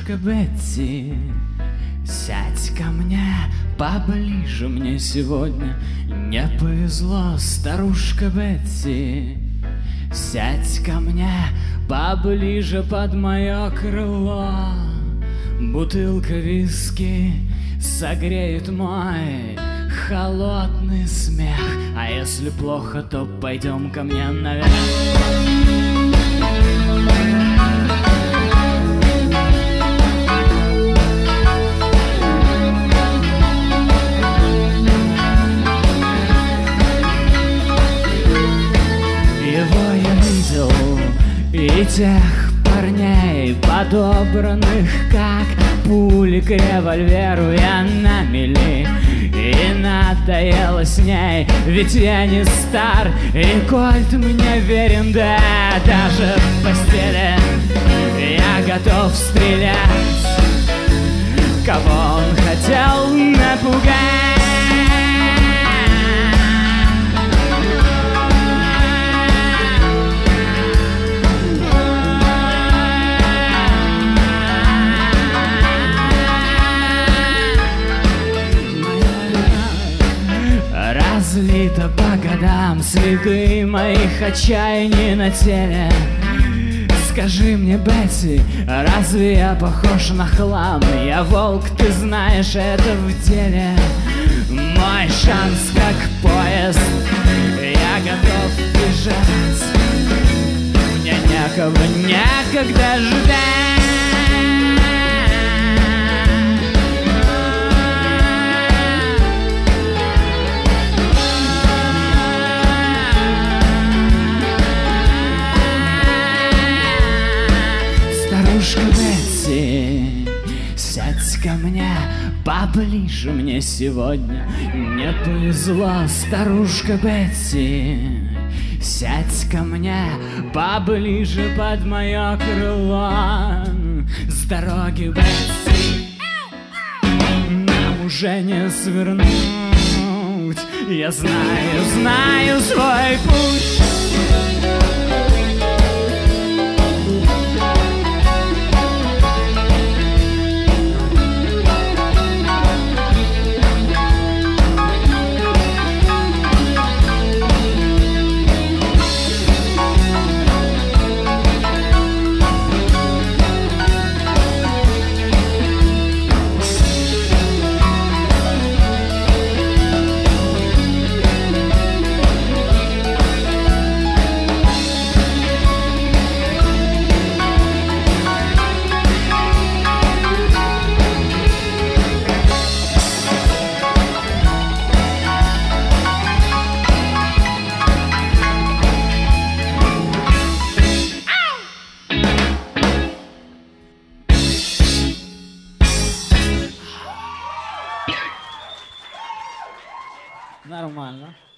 Старушка Бетти, сядь ко мне поближе, мне сегодня не повезло. Старушка Бетти, сядь ко мне поближе под мое крыло. Бутылка виски согреет мой холодный смех. А если плохо, то пойдем ко мне наверх. Его я видел, и тех парней, подобранных как пули к револьверу. Я на мели, и надоело с ней, ведь я не стар, и кольт мне верен, да, даже в постели я готов стрелять, кого он хотел напугать. Разлито по годам следы моих отчаяний на теле. Скажи мне, Бетти, разве я похож на хлам? Я волк, ты знаешь это в деле. Мой шанс как поезд, я готов бежать. Мне некогда ждать. Старушка Бетти, сядь ко мне поближе, мне сегодня не повезло. Старушка Бетти, сядь ко мне поближе под мое крыло. С дороги, Бетти, нам уже не свернуть. Я знаю свой путь. Нормально.